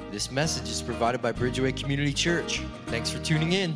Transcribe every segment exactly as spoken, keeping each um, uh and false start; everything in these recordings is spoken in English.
This message is provided by Bridgeway Community Church. Thanks for tuning in.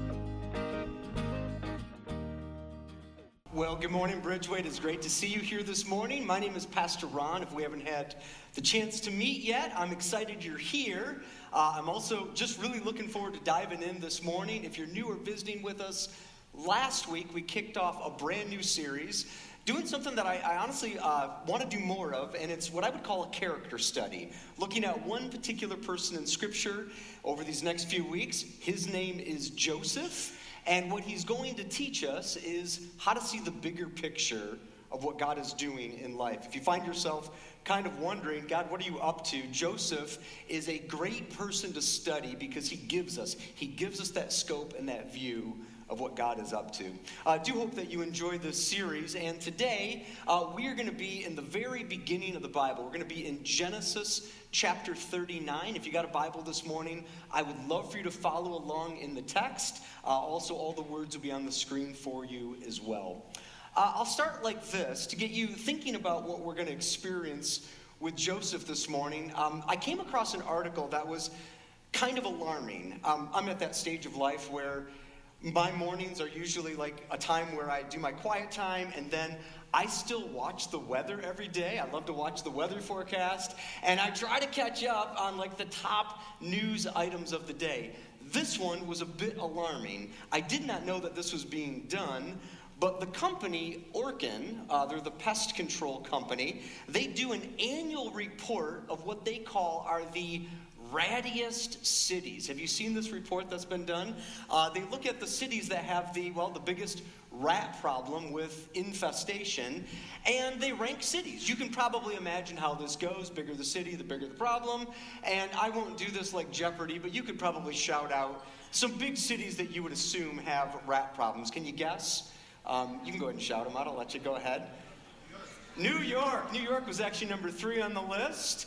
Well, good morning, Bridgeway. It is great to see you here this morning. My name is Pastor Ron. If we haven't had the chance to meet yet, I'm excited you're here. Uh, I'm also just really looking forward to diving in this morning. If you're new or visiting with us, last week we kicked off a brand new series doing something that I, I honestly uh, want to do more of, and it's what I would call a character study, looking at one particular person in Scripture over these next few weeks. His name is Joseph, and what he's going to teach us is how to see the bigger picture of what God is doing in life. If you find yourself kind of wondering, God, what are you up to? Joseph is a great person to study because he gives us, he gives us that scope and that view of what God is up to. I uh, do hope that you enjoy this series, and today uh, we are going to be in the very beginning of the Bible. We're going to be in Genesis chapter thirty-nine. If you got a Bible this morning, I would love for you to follow along in the text. Uh, also, all the words will be on the screen for you as well. Uh, I'll start like this to get you thinking about what we're going to experience with Joseph this morning. Um, I came across an article that was kind of alarming. Um, I'm at that stage of life where my mornings are usually like a time where I do my quiet time, and then I still watch the weather every day. I love to watch the weather forecast, and I try to catch up on like the top news items of the day. This one was a bit alarming. I did not know that this was being done, but the company, Orkin, uh, they're the pest control company, they do an annual report of what they call are the rattiest cities. Have you seen this report that's been done? Uh, they look at the cities that have the, well, the biggest rat problem with infestation, and they rank cities. You can probably imagine how this goes. Bigger the city, the bigger the problem. And I won't do this like Jeopardy, but you could probably shout out some big cities that you would assume have rat problems. Can you guess? Um, you can go ahead and shout them out. I'll let you go ahead. New York. New York was actually number three on the list.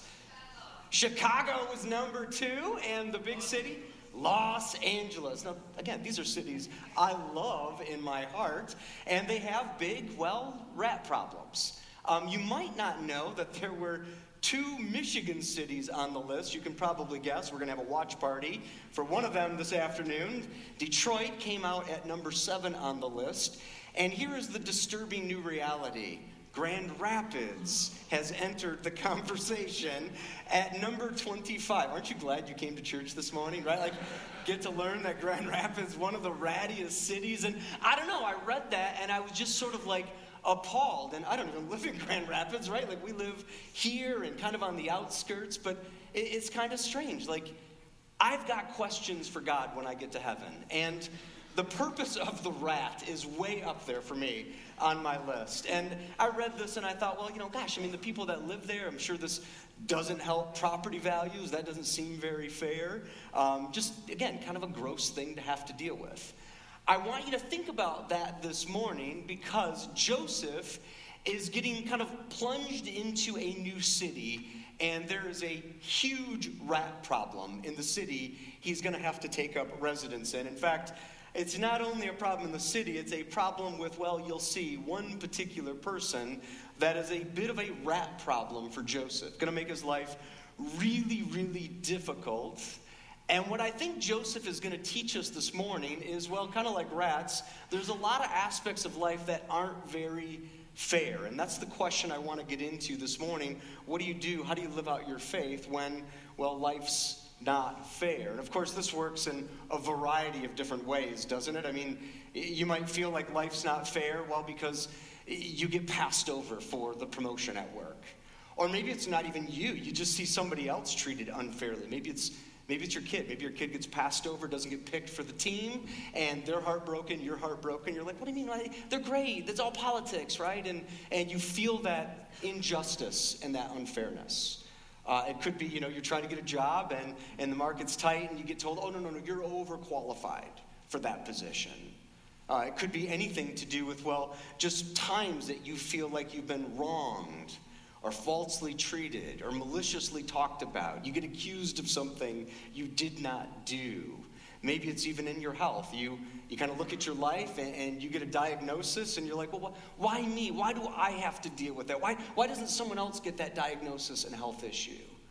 Chicago was number two, and the big city, Los Angeles. Now, again, these are cities I love in my heart, and they have big, well, rat problems. Um, you might not know that there were two Michigan cities on the list. You can probably guess. We're going to have a watch party for one of them this afternoon. Detroit came out at number seven on the list, and here is the disturbing new reality. Grand Rapids has entered the conversation at number twenty-five. Aren't you glad you came to church this morning, right? Like, get to learn that Grand Rapids is one of the rattiest cities. And I don't know, I read that and I was just sort of like appalled. And I don't even live in Grand Rapids, right? Like, we live here and kind of on the outskirts, but it, it's kind of strange. Like, I've got questions for God when I get to heaven. And the purpose of the rat is way up there for me on my list. And I read this and I thought, well, you know, gosh, I mean, the people that live there, I'm sure this doesn't help property values. That doesn't seem very fair. Um, just, again, kind of a gross thing to have to deal with. I want you to think about that this morning because Joseph is getting kind of plunged into a new city, and there is a huge rat problem in the city he's going to have to take up residence in. In fact, it's not only a problem in the city, it's a problem with, well, you'll see, one particular person that is a bit of a rat problem for Joseph. Going to make his life really, really difficult. And what I think Joseph is going to teach us this morning is, well, kind of like rats, there's a lot of aspects of life that aren't very fair. And that's the question I want to get into this morning. What do you do? How do you live out your faith when, well, life's not fair? And of course, this works in a variety of different ways, doesn't it? I mean, you might feel like life's not fair, well, because you get passed over for the promotion at work. Or maybe it's not even you. You just see somebody else treated unfairly. Maybe it's maybe it's your kid. Maybe your kid gets passed over, doesn't get picked for the team, and they're heartbroken, you're heartbroken. You're like, what do you mean? They're great. That's all politics, right? And and you feel that injustice and that unfairness. Uh, it could be, you know, you're trying to get a job and, and the market's tight and you get told, oh, no, no, no, you're overqualified for that position. Uh, it could be anything to do with, well, just times that you feel like you've been wronged or falsely treated or maliciously talked about. You get accused of something you did not do. Maybe it's even in your health. You you kind of look at your life and, and you get a diagnosis and you're like, well, wh- why me? Why do I have to deal with that? Why, why doesn't someone else get that diagnosis and health issue?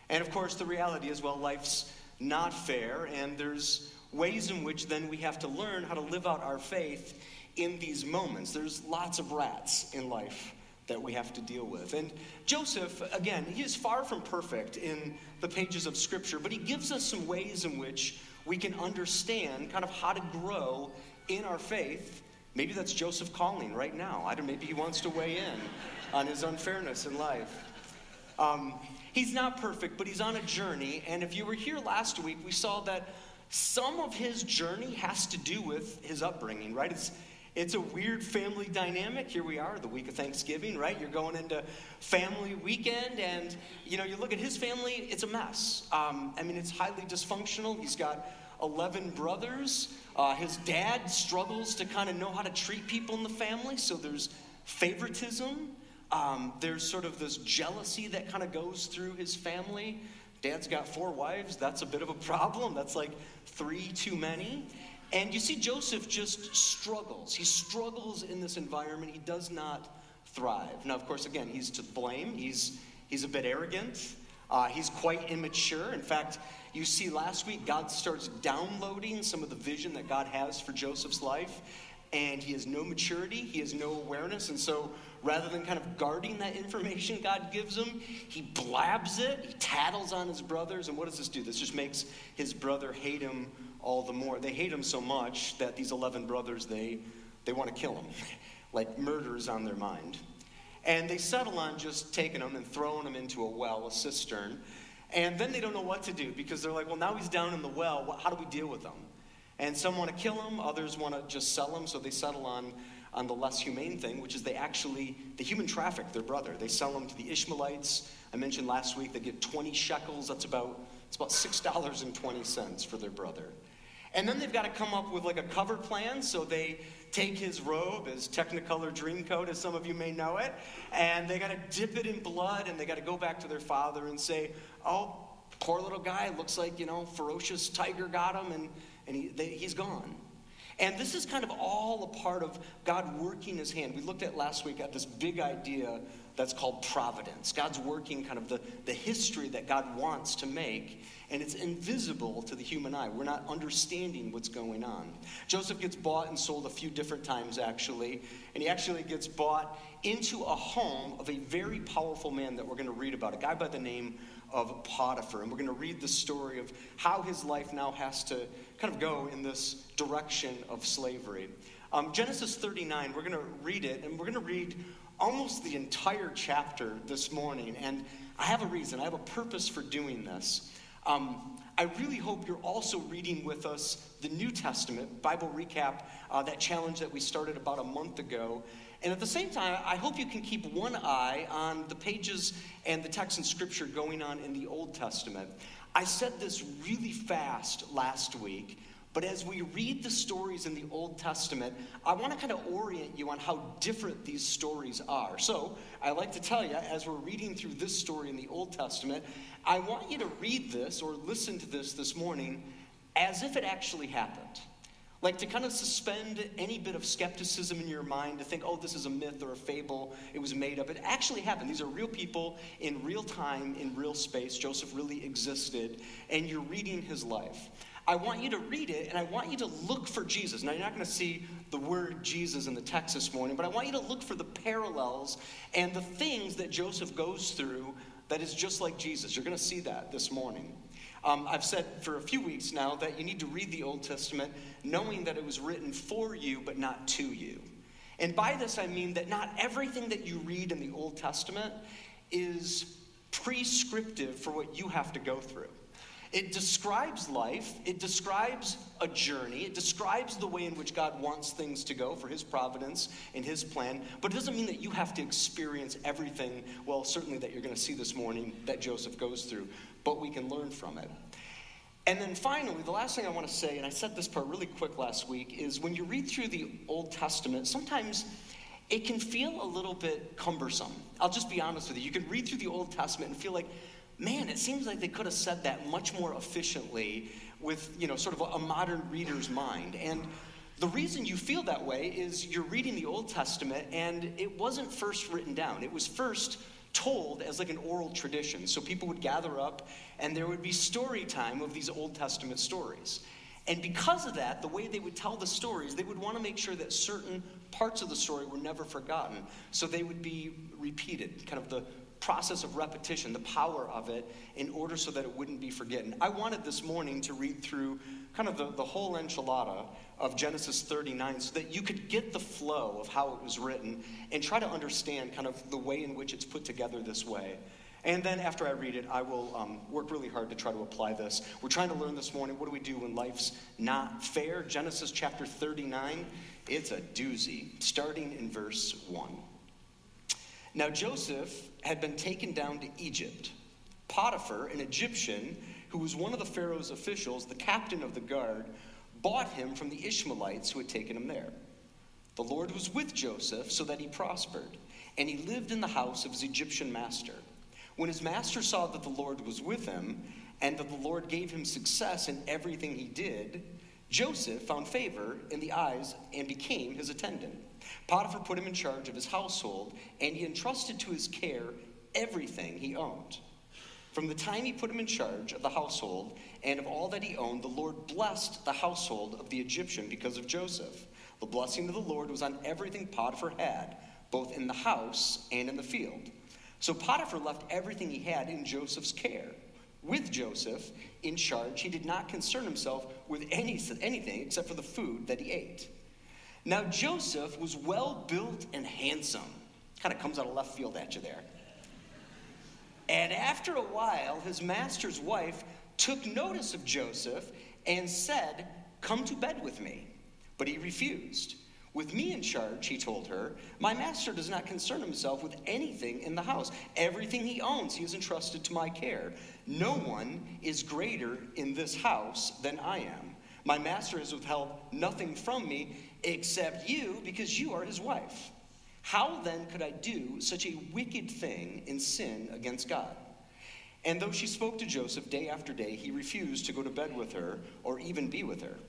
And of course, the reality is, well, life's not fair, and there's ways in which then we have to learn how to live out our faith in these moments. There's lots of rats in life that we have to deal with. And Joseph, again, he is far from perfect in the pages of Scripture, but he gives us some ways in which we can understand kind of how to grow in our faith. Maybe that's Joseph calling right now. I don't know, maybe he wants to weigh in on his unfairness in life. Um, he's not perfect, but he's on a journey. And if you were here last week, we saw that some of his journey has to do with his upbringing, right? It's It's a weird family dynamic. Here we are, the week of Thanksgiving, right? You're going into family weekend, and, you know, you look at his family, it's a mess. Um, I mean, it's highly dysfunctional. He's got eleven brothers. Uh, his dad struggles to kind of know how to treat people in the family, so there's favoritism. Um, there's sort of this jealousy that kind of goes through his family. Dad's got four wives. That's a bit of a problem. That's like three too many. And you see Joseph just struggles. He struggles in this environment. He does not thrive. Now, of course, again, he's to blame. He's, he's a bit arrogant. Uh, he's quite immature. In fact, you see last week, God starts downloading some of the vision that God has for Joseph's life. And he has no maturity. He has no awareness. And so rather than kind of guarding that information God gives him, he blabs it. He tattles on his brothers. And what does this do? This just makes his brother hate him all the more. They hate him so much that these eleven brothers, they they want to kill him. Like murder is on their mind. And they settle on just taking him and throwing him into a well, a cistern. And then they don't know what to do because they're like, well, now he's down in the well. How do we deal with him? And some want to kill him. Others want to just sell him. So they settle on, on the less humane thing, which is they actually, they human traffic their brother. They sell him to the Ishmaelites. I mentioned last week they get twenty shekels. That's about, it's about six dollars and twenty cents for their brother. And then they've got to come up with like a cover plan. So they take his robe, his Technicolor Dreamcoat, as some of you may know it, and they got to dip it in blood, and they got to go back to their father and say, oh, poor little guy, looks like, you know, ferocious tiger got him, and, and he, they, he's gone. And this is kind of all a part of God working his hand. We looked at last week at this big idea that's called providence. God's working kind of the, the history that God wants to make, and it's invisible to the human eye. We're not understanding what's going on. Joseph gets bought and sold a few different times, actually, and he actually gets bought into a home of a very powerful man that we're going to read about, a guy by the name of Potiphar. And we're going to read the story of how his life now has to kind of go in this direction of slavery. Um, Genesis thirty-nine, we're going to read it, and we're going to read almost the entire chapter this morning. And I have a reason. I have a purpose for doing this. Um, I really hope you're also reading with us the New Testament, Bible Recap, uh, that challenge that we started about a month ago. And at the same time, I hope you can keep one eye on the pages and the text in Scripture going on in the Old Testament. I said this really fast last week, but as we read the stories in the Old Testament, I want to kind of orient you on how different these stories are. So I like to tell you, as we're reading through this story in the Old Testament, I want you to read this or listen to this this morning as if it actually happened. Like to kind of suspend any bit of skepticism in your mind to think, oh, this is a myth or a fable, it was made up. It actually happened. These are real people in real time, in real space. Joseph really existed, and you're reading his life. I want you to read it, and I want you to look for Jesus. Now, you're not going to see the word Jesus in the text this morning, but I want you to look for the parallels and the things that Joseph goes through that is just like Jesus. You're going to see that this morning. Um, I've said for a few weeks now that you need to read the Old Testament knowing that it was written for you, but not to you. And by this, I mean that not everything that you read in the Old Testament is prescriptive for what you have to go through. It describes life, it describes a journey, it describes the way in which God wants things to go for his providence and his plan, but it doesn't mean that you have to experience everything, well, certainly that you're going to see this morning, that Joseph goes through, but we can learn from it. And then finally, the last thing I want to say, and I said this part really quick last week, is when you read through the Old Testament, sometimes it can feel a little bit cumbersome. I'll just be honest with you. You can read through the Old Testament and feel like, man, it seems like they could have said that much more efficiently with, you know, sort of a, a modern reader's mind. And the reason you feel that way is you're reading the Old Testament and it wasn't first written down. It was first told as like an oral tradition. So people would gather up and there would be story time of these Old Testament stories. And because of that, the way they would tell the stories, they would want to make sure that certain parts of the story were never forgotten. So they would be repeated, kind of the process of repetition, the power of it, in order so that it wouldn't be forgotten. I wanted this morning to read through kind of the, the whole enchilada of Genesis thirty-nine so that you could get the flow of how it was written and try to understand kind of the way in which it's put together this way. And then after I read it, I will um, work really hard to try to apply this. We're trying to learn this morning, what do we do when life's not fair? Genesis chapter thirty-nine, it's a doozy, starting in verse one. Now Joseph had been taken down to Egypt. Potiphar, an Egyptian, who was one of the Pharaoh's officials, the captain of the guard, bought him from the Ishmaelites who had taken him there. The Lord was with Joseph so that he prospered, and he lived in the house of his Egyptian master. When his master saw that the Lord was with him, and that the Lord gave him success in everything he did, Joseph found favor in the eyes and became his attendant. Potiphar put him in charge of his household, and he entrusted to his care everything he owned. From the time he put him in charge of the household and of all that he owned, the Lord blessed the household of the Egyptian because of Joseph. The blessing of the Lord was on everything Potiphar had, both in the house and in the field. So Potiphar left everything he had in Joseph's care. With Joseph in charge, he did not concern himself with any, anything except for the food that he ate. Now Joseph was well built and handsome. Kind of comes out of left field at you there. And after a while, his master's wife took notice of Joseph and said, "Come to bed with me." But he refused. "With me in charge," he told her, "my master does not concern himself with anything in the house. Everything he owns he has entrusted to my care. No one is greater in this house than I am. My master has withheld nothing from me except you, because you are his wife. How then could I do such a wicked thing and sin against God?" And though she spoke to Joseph day after day, he refused to go to bed with her or even be with her.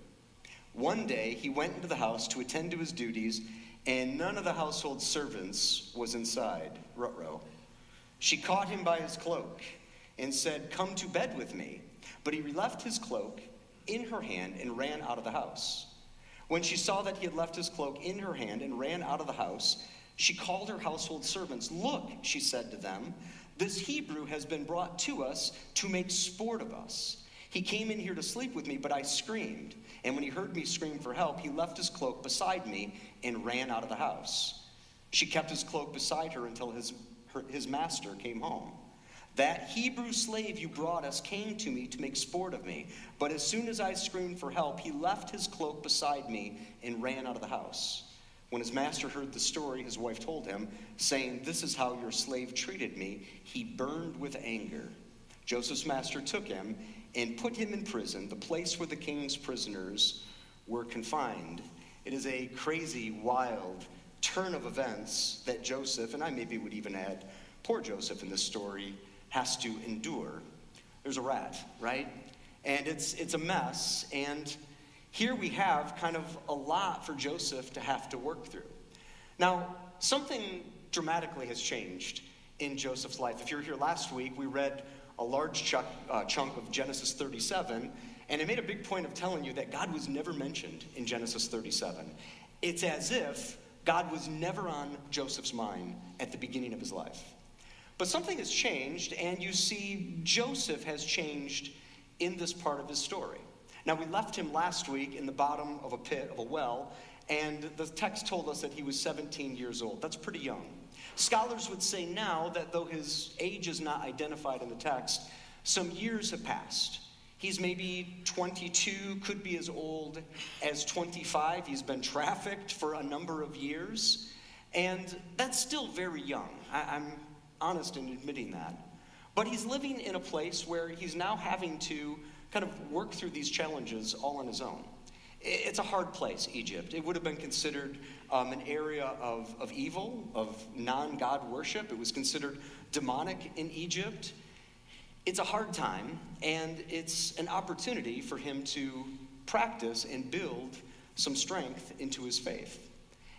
One day he went into the house to attend to his duties, and none of the household servants was inside. Ruh-roh. She caught him by his cloak and said, "Come to bed with me." But he left his cloak in her hand and ran out of the house. When she saw that he had left his cloak in her hand and ran out of the house, she called her household servants. "Look," she said to them, "this Hebrew has been brought to us to make sport of us. He came in here to sleep with me, but I screamed. And when he heard me scream for help, he left his cloak beside me and ran out of the house." She kept his cloak beside her until his, her, his master came home. "That Hebrew slave you brought us came to me to make sport of me. But as soon as I screamed for help, he left his cloak beside me and ran out of the house." When his master heard the story his wife told him, saying, "This is how your slave treated me," he burned with anger. Joseph's master took him and put him in prison, the place where the king's prisoners were confined. It is a crazy, wild turn of events that Joseph, and I maybe would even add poor Joseph in this story, has to endure. There's a rat, right? And it's it's a mess, and here we have kind of a lot for Joseph to have to work through. Now, something dramatically has changed in Joseph's life. If you were here last week, we read a large chunk, uh, chunk of Genesis thirty-seven, and it made a big point of telling you that God was never mentioned in Genesis thirty-seven. It's as if God was never on Joseph's mind at the beginning of his life. But something has changed, and you see Joseph has changed in this part of his story. Now, we left him last week in the bottom of a pit, of a well, and the text told us that he was seventeen years old. That's pretty young. Scholars would say now that though his age is not identified in the text, some years have passed. He's maybe twenty-two, could be as old as twenty-five. He's been trafficked for a number of years, and that's still very young. I, I'm honest in admitting that. But he's living in a place where he's now having to kind of work through these challenges all on his own. It's a hard place, Egypt. It would have been considered um, an area of, of evil, of non-God worship. It was considered demonic in Egypt. It's a hard time, and it's an opportunity for him to practice and build some strength into his faith.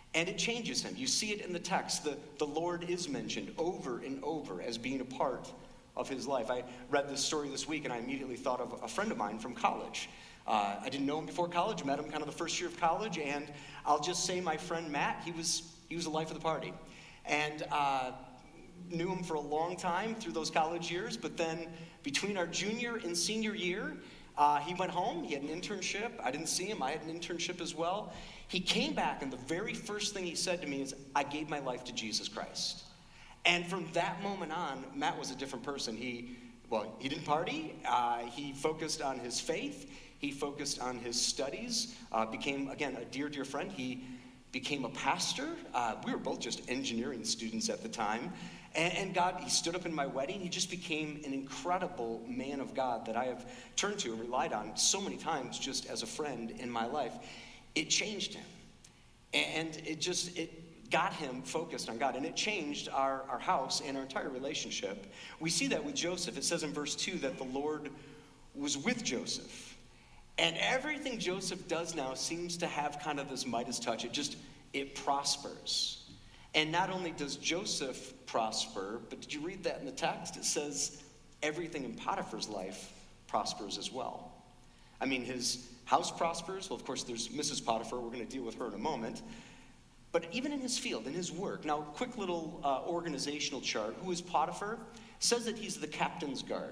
And it changes him. You see it in the text. The, the Lord is mentioned over and over as being a part of his life. I read this story this week, and I immediately thought of a friend of mine from college. Uh, I didn't know him before college, met him kind of the first year of college, and I'll just say my friend Matt, he was he was the life of the party. And uh, knew him for a long time through those college years, but then between our junior and senior year, uh, he went home, he had an internship. I didn't see him, I had an internship as well. He came back, and the very first thing he said to me is, I gave my life to Jesus Christ. And from that moment on, Matt was a different person. He, well, he didn't party. Uh, he focused on his faith. He focused on his studies. Uh, became, again, a dear, dear friend. He became a pastor. Uh, we were both just engineering students at the time. And, and God, he stood up in my wedding. He just became an incredible man of God that I have turned to and relied on so many times just as a friend in my life. It changed him. And it just, it got him focused on God. And it changed our, our house and our entire relationship. We see that with Joseph. It says in verse two that the Lord was with Joseph. And everything Joseph does now seems to have kind of this Midas touch. It just, it prospers. And not only does Joseph prosper, but did you read that in the text? It says everything in Potiphar's life prospers as well. I mean, his house prospers. Well, of course, there's Missus Potiphar. We're going to deal with her in a moment. But even in his field, in his work. Now, quick little uh, organizational chart. Who is Potiphar? It says that he's the captain's guard.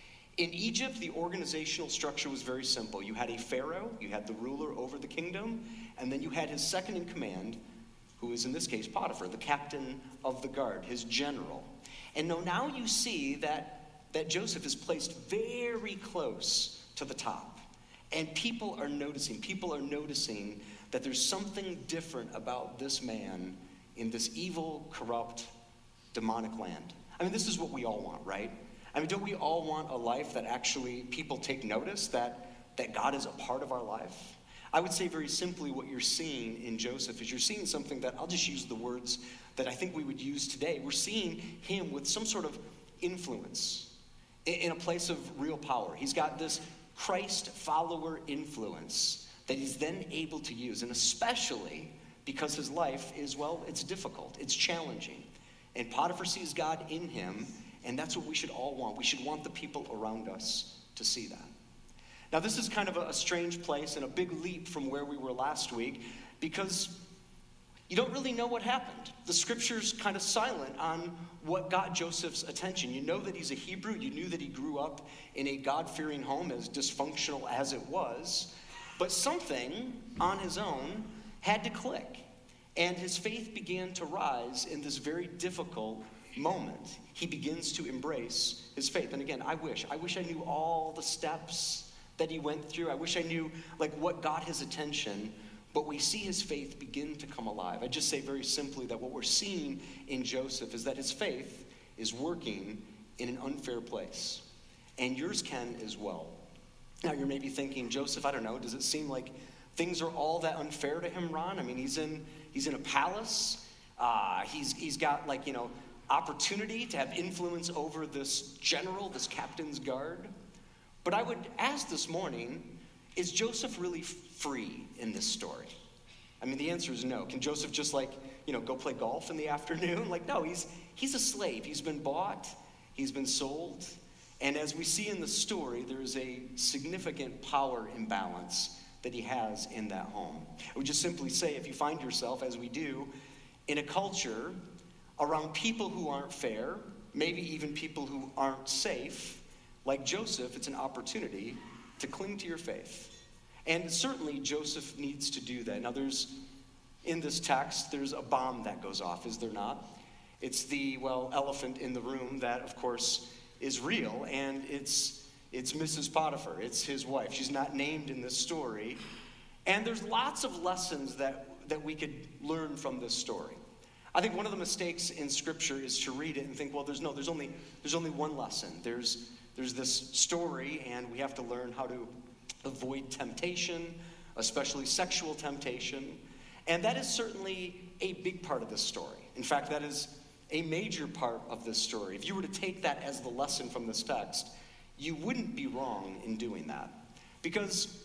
In Egypt, the organizational structure was very simple. You had a pharaoh, you had the ruler over the kingdom, and then you had his second in command, who is in this case Potiphar, the captain of the guard, his general. And now, now you see that, that Joseph is placed very close to the top. And people are noticing, people are noticing that there's something different about this man in this evil, corrupt, demonic land. I mean, this is what we all want, right? I mean, don't we all want a life that actually people take notice that, that God is a part of our life? I would say very simply what you're seeing in Joseph is you're seeing something that, I'll just use the words that I think we would use today. We're seeing him with some sort of influence in, in a place of real power. He's got this Christ follower influence that he's then able to use, and especially because his life is, well, it's difficult, it's challenging. And Potiphar sees God in him, and that's what we should all want. We should want the people around us to see that. Now, this is kind of a, a strange place and a big leap from where we were last week, because you don't really know what happened. The scripture's kind of silent on what got Joseph's attention. You know that he's a Hebrew. You knew that he grew up in a God-fearing home, as dysfunctional as it was. But something on his own had to click. And his faith began to rise in this very difficult moment. He begins to embrace his faith. And again, I wish, I wish I knew all the steps that he went through. I wish I knew like what got his attention. But we see his faith begin to come alive. I just say very simply that what we're seeing in Joseph is that his faith is working in an unfair place. And yours can as well. Now you're maybe thinking, Joseph, I don't know, does it seem like things are all that unfair to him, Ron? I mean, he's in he's in a palace. Uh, he's he's got like, you know, opportunity to have influence over this general, this captain's guard. But I would ask this morning, is Joseph really free in this story? I mean, the answer is no. Can Joseph just like, you know, go play golf in the afternoon? Like, no, he's he's a slave. He's been bought. He's been sold. And as we see in the story, there is a significant power imbalance that he has in that home. I would just simply say, if you find yourself, as we do, in a culture around people who aren't fair, maybe even people who aren't safe, like Joseph, it's an opportunity to cling to your faith. And certainly Joseph needs to do that. Now there's, in this text, there's a bomb that goes off, is there not? It's the, well, elephant in the room that, of course, is real, and it's it's Missus Potiphar. It's his wife. She's not named in this story. And there's lots of lessons that, that we could learn from this story. I think one of the mistakes in Scripture is to read it and think, well, there's no, there's only there's only one lesson. There's there's this story, and we have to learn how to avoid temptation, especially sexual temptation. And that is certainly a big part of this story. In fact, that is a major part of this story. If you were to take that as the lesson from this text, you wouldn't be wrong in doing that. Because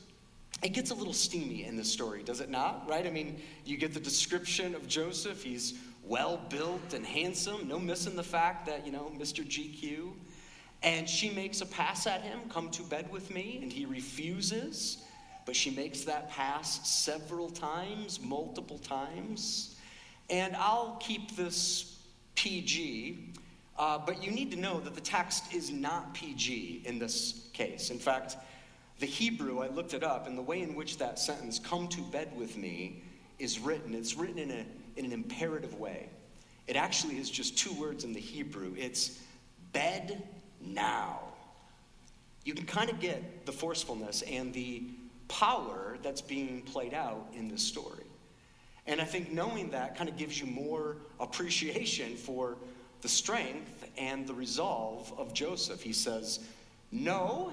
it gets a little steamy in this story, does it not? Right? I mean, you get the description of Joseph. He's well-built and handsome. No missing the fact that, you know, Mister G Q. And she makes a pass at him, come to bed with me, and he refuses. But she makes that pass several times, multiple times. And I'll keep this P G, uh, but you need to know that the text is not P G in this case. In fact, the Hebrew, I looked it up, and the way in which that sentence, come to bed with me, is written, it's written in, a, in an imperative way. It actually is just two words in the Hebrew. It's bed now. You can kind of get the forcefulness and the power that's being played out in this story. And I think knowing that kind of gives you more appreciation for the strength and the resolve of Joseph. He says, no,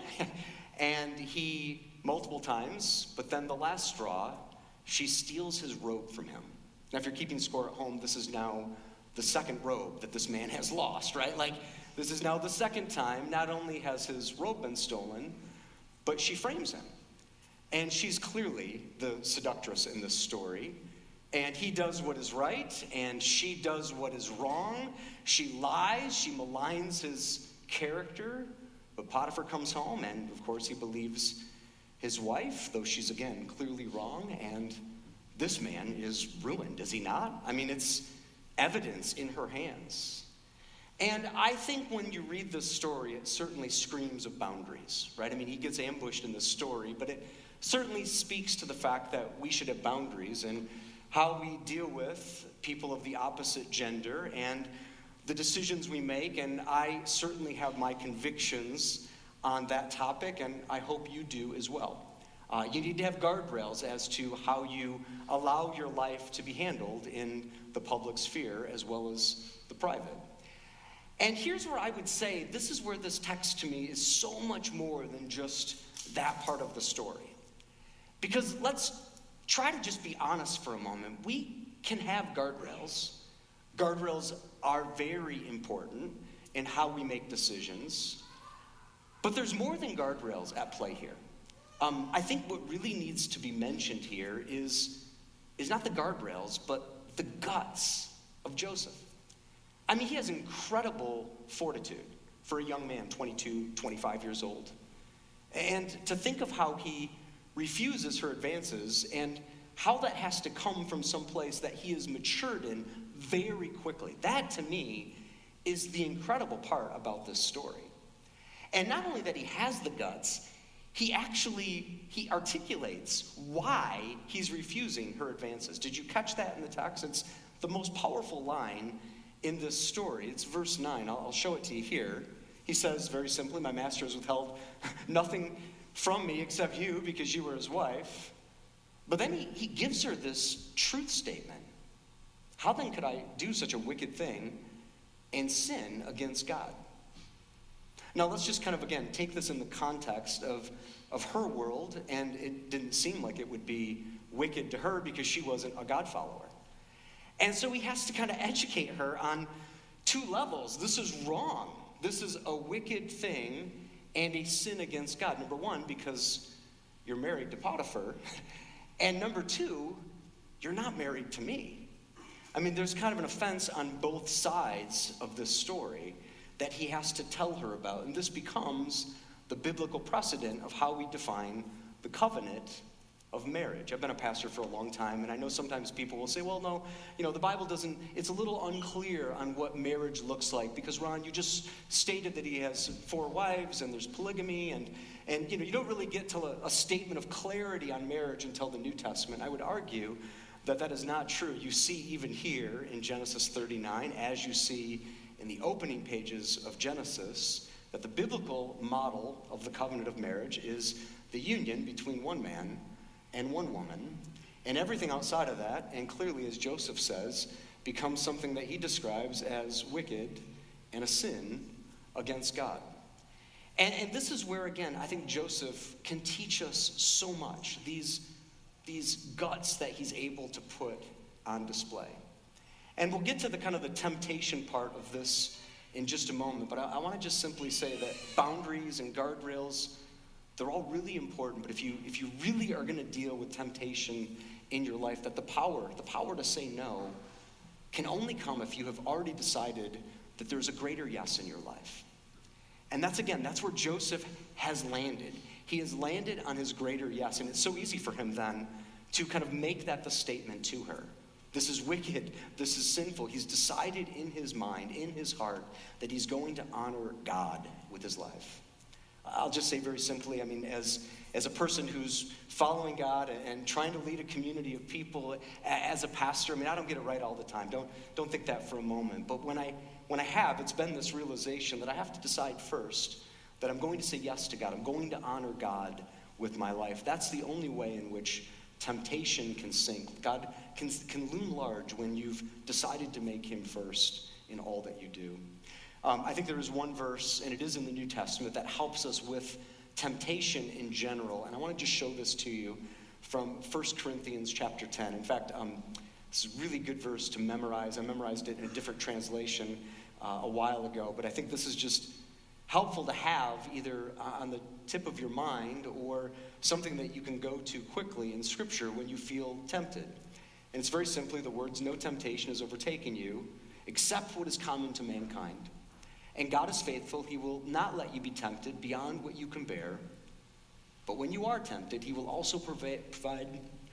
and he, multiple times, but then the last straw, she steals his robe from him. Now, if you're keeping score at home, this is now the second robe that this man has lost, right? Like, this is now the second time. Not only has his robe been stolen, but she frames him. And she's clearly the seductress in this story. And he does what is right, and she does what is wrong. She lies, she maligns his character. But Potiphar comes home, and of course he believes his wife, though she's again clearly wrong. And this man is ruined, is he not? I mean, it's evidence in her hands. And I think when you read this story, it certainly screams of boundaries, right? I mean, he gets ambushed in this story, but it certainly speaks to the fact that we should have boundaries in how we deal with people of the opposite gender and the decisions we make. And I certainly have my convictions on that topic, and I hope you do as well. Uh, you need to have guardrails as to how you allow your life to be handled in the public sphere as well as the private. And here's where I would say this is where this text to me is so much more than just that part of the story. Because let's try to just be honest for a moment. We can have guardrails. Guardrails are very important in how we make decisions. But there's more than guardrails at play here. Um, I think what really needs to be mentioned here is, is not the guardrails, but the guts of Joseph. I mean, he has incredible fortitude for a young man, twenty-two, twenty-five years old. And to think of how he refuses her advances and how that has to come from some place that he has matured in very quickly. That, to me, is the incredible part about this story. And not only that he has the guts, he actually, he articulates why he's refusing her advances. Did you catch that in the text? It's the most powerful line in this story. It's verse nine. I'll, I'll show it to you here. He says very simply, my master has withheld nothing from me except you because you were his wife. But then he, he gives her this truth statement. How then could I do such a wicked thing and sin against God? Now let's just kind of, again, take this in the context of, of her world, and it didn't seem like it would be wicked to her because she wasn't a God follower. And so he has to kind of educate her on two levels. This is wrong. This is a wicked thing and a sin against God. Number one, because you're married to Potiphar. And number two, you're not married to me. I mean, there's kind of an offense on both sides of this story that he has to tell her about. And this becomes the biblical precedent of how we define the covenant of marriage. I've been a pastor for a long time, and I know sometimes people will say, well, no, you know, the Bible doesn't, it's a little unclear on what marriage looks like, because Ron, you just stated that he has four wives and there's polygamy, and, and you know, you don't really get to a, a statement of clarity on marriage until the New Testament. I would argue that that is not true. You see even here in Genesis thirty-nine, as you see in the opening pages of Genesis, that the biblical model of the covenant of marriage is the union between one man and one woman, and everything outside of that, and clearly as Joseph says, becomes something that he describes as wicked and a sin against God. And, and this is where, again, I think Joseph can teach us so much, these, these guts that he's able to put on display. And we'll get to the kind of the temptation part of this in just a moment, but I, I want to just simply say that boundaries and guardrails, They're all really important, but if you if you really are going to deal with temptation in your life, that the power, the power to say no can only come if you have already decided that there's a greater yes in your life. And that's, again, that's where Joseph has landed. He has landed on his greater yes, and it's so easy for him then to kind of make that the statement to her. This is wicked. This is sinful. He's decided in his mind, in his heart, that he's going to honor God with his life. I'll just say very simply, I mean, as, as a person who's following God and, and trying to lead a community of people as a pastor, I mean, I don't get it right all the time. Don't, don't think that for a moment. But when I, when I have, it's been this realization that I have to decide first that I'm going to say yes to God. I'm going to honor God with my life. That's the only way in which temptation can sink. God can, can loom large when you've decided to make him first in all that you do. Um, I think there is one verse, and it is in the New Testament, that helps us with temptation in general. And I want to just show this to you from First Corinthians chapter ten. In fact, um, it's a really good verse to memorize. I memorized it in a different translation uh, a while ago, but I think this is just helpful to have either on the tip of your mind or something that you can go to quickly in Scripture when you feel tempted. And it's very simply the words, "No temptation has overtaken you, except what is common to mankind. And God is faithful. He will not let you be tempted beyond what you can bear. But when you are tempted, he will also provide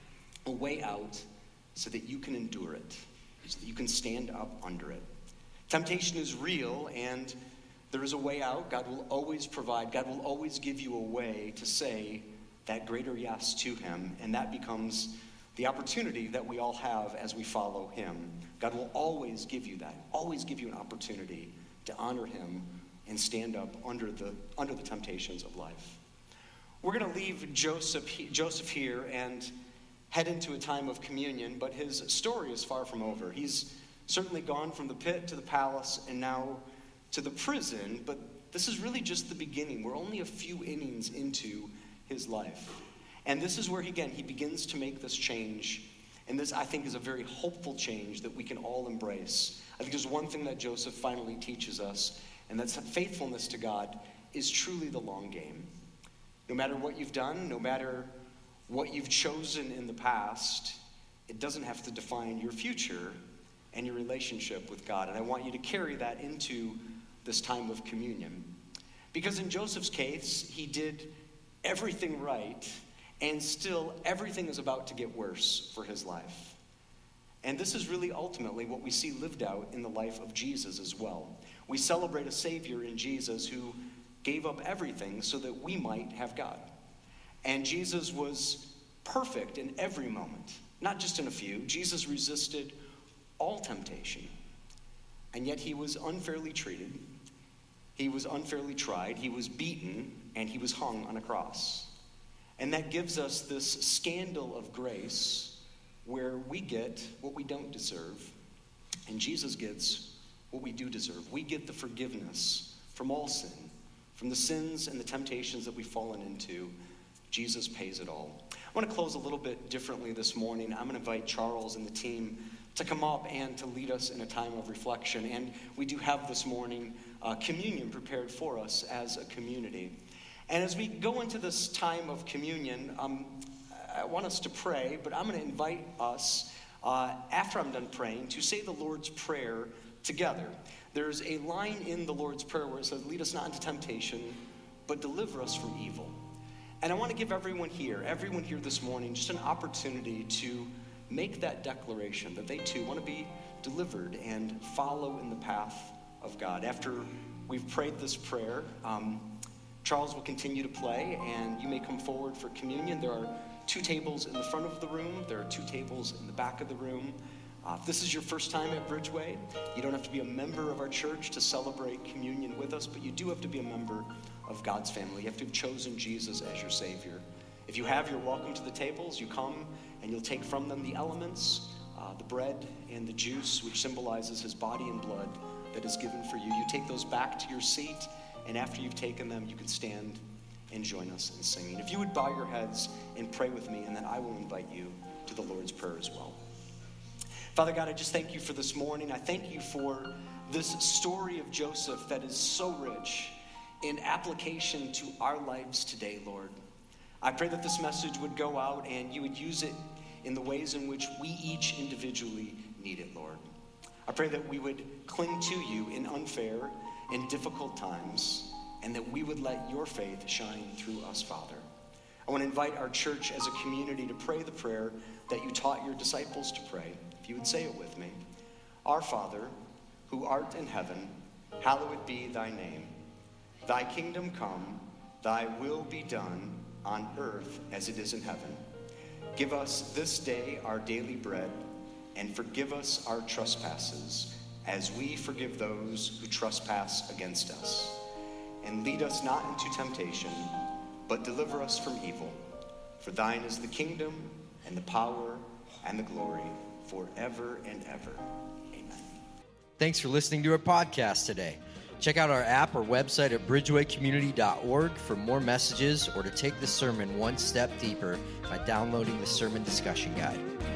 a way out so that you can endure it, so that you can stand up under it." Temptation is real, and there is a way out. God will always provide. God will always give you a way to say that greater yes to him, and that becomes the opportunity that we all have as we follow him. God will always give you that, always give you an opportunity to honor him and stand up under the under the temptations of life. We're going to leave Joseph Joseph here and head into a time of communion, but his story is far from over. He's certainly gone from the pit to the palace and now to the prison, but this is really just the beginning. We're only a few innings into his life. And this is where, again, he begins to make this change. And this, I think, is a very hopeful change that we can all embrace. I think there's one thing that Joseph finally teaches us, and that's that faithfulness to God is truly the long game. No matter what you've done, no matter what you've chosen in the past, it doesn't have to define your future and your relationship with God. And I want you to carry that into this time of communion. Because in Joseph's case, he did everything right, and still everything is about to get worse for his life. And this is really ultimately what we see lived out in the life of Jesus as well. We celebrate a Savior in Jesus who gave up everything so that we might have God. And Jesus was perfect in every moment, not just in a few. Jesus resisted all temptation, and yet he was unfairly treated. He was unfairly tried. He was beaten, and he was hung on a cross. And that gives us this scandal of grace where we get what we don't deserve, and Jesus gets what we do deserve. We get the forgiveness from all sin, from the sins and the temptations that we've fallen into. Jesus pays it all. I want to close a little bit differently this morning. I'm going to invite Charles and the team to come up and to lead us in a time of reflection. And we do have this morning uh, communion prepared for us as a community. And as we go into this time of communion, um, I want us to pray, but I'm going to invite us, uh, after I'm done praying, to say the Lord's Prayer together. There's a line in the Lord's Prayer where it says, "Lead us not into temptation, but deliver us from evil." And I want to give everyone here, everyone here this morning, just an opportunity to make that declaration that they too want to be delivered and follow in the path of God. After we've prayed this prayer, um, Charles will continue to play, and you may come forward for communion. There are two tables in the front of the room. There are two tables in the back of the room. Uh, if this is your first time at Bridgeway, you don't have to be a member of our church to celebrate communion with us, but you do have to be a member of God's family. You have to have chosen Jesus as your Savior. If you have, you're welcome to the tables. You come and you'll take from them the elements, uh, the bread and the juice, which symbolizes his body and blood that is given for you. You take those back to your seat, and after you've taken them, you can stand and join us in singing. If you would bow your heads and pray with me, and then I will invite you to the Lord's Prayer as well. Father God, I just thank you for this morning. I thank you for this story of Joseph that is so rich in application to our lives today, Lord. I pray that this message would go out and you would use it in the ways in which we each individually need it, Lord. I pray that we would cling to you in unfair and difficult times, and that we would let your faith shine through us, Father. I want to invite our church as a community to pray the prayer that you taught your disciples to pray. If you would say it with me. Our Father, who art in heaven, hallowed be thy name. Thy kingdom come, thy will be done on earth as it is in heaven. Give us this day our daily bread, and forgive us our trespasses, as we forgive those who trespass against us. And lead us not into temptation, but deliver us from evil. For thine is the kingdom, and the power, and the glory, forever and ever. Amen. Thanks for listening to our podcast today. Check out our app or website at bridgeway community dot org for more messages, or to take the sermon one step deeper by downloading the sermon discussion guide.